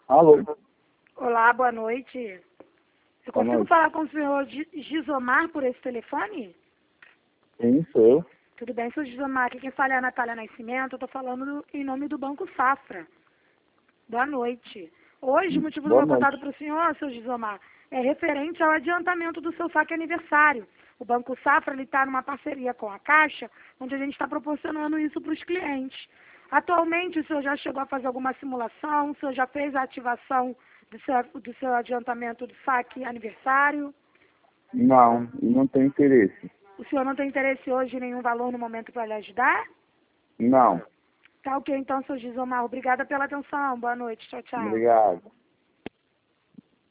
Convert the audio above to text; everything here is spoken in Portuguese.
Alô? Olá, boa noite. Eu Boa consigo noite. falar com o senhor Gisomar por esse telefone? Sim, sou eu. Tudo bem, senhor Gisomar. Aqui quem fala é a Natália Nascimento. Eu estou falando em nome do Banco Safra. Boa noite. Hoje, o motivo do Boa meu contato noite. para o senhor, senhor Gisomar, é referente ao adiantamento do seu saque aniversário. O Banco Safra está numa parceria com a Caixa, onde a gente está proporcionando isso para os clientes. Atualmente, o senhor já chegou a fazer alguma simulação? O senhor já fez a ativação do seu adiantamento do saque aniversário? Não tenho interesse. O senhor não tem interesse hoje em nenhum valor no momento para lhe ajudar? Não. Tá ok, então, senhor Gisomar. Obrigada pela atenção. Boa noite. Tchau, tchau. Obrigado.